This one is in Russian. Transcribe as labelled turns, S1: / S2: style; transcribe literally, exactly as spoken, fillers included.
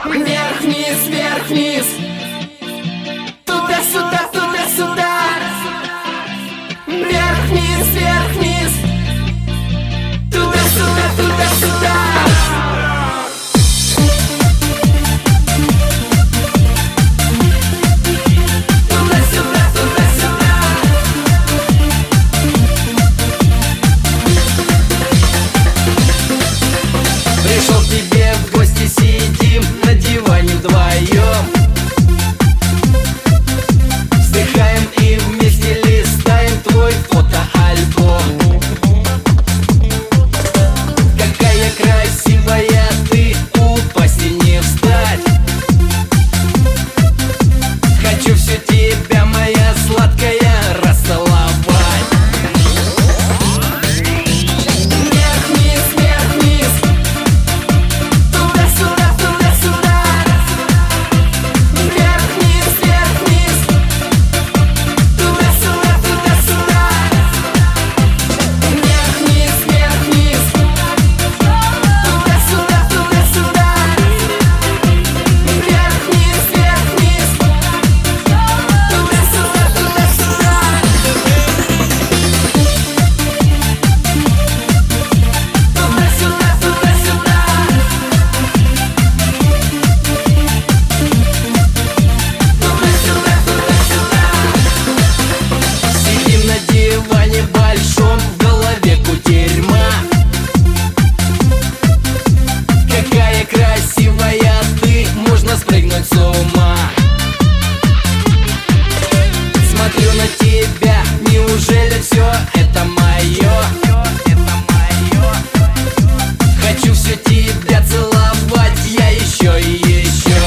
S1: Вверх-вниз, вверх-вниз, туда-сюда, туда-сюда. Вверх-вниз, вверх-вниз, туда-сюда, туда-сюда.
S2: Пришел к тебе в гости, сидим на диване вдвоем, вздыхаем и вместе листаем твой фотоальбом. Какая красивая ты, упасть и не встать. Хочу все тебя, моя сладкая, расцеловать. Большом, в голове кутерьма. Какая красивая ты, можно спрыгнуть с ума. Смотрю на тебя, неужели все это мое? Хочу все тебя целовать, я еще и еще.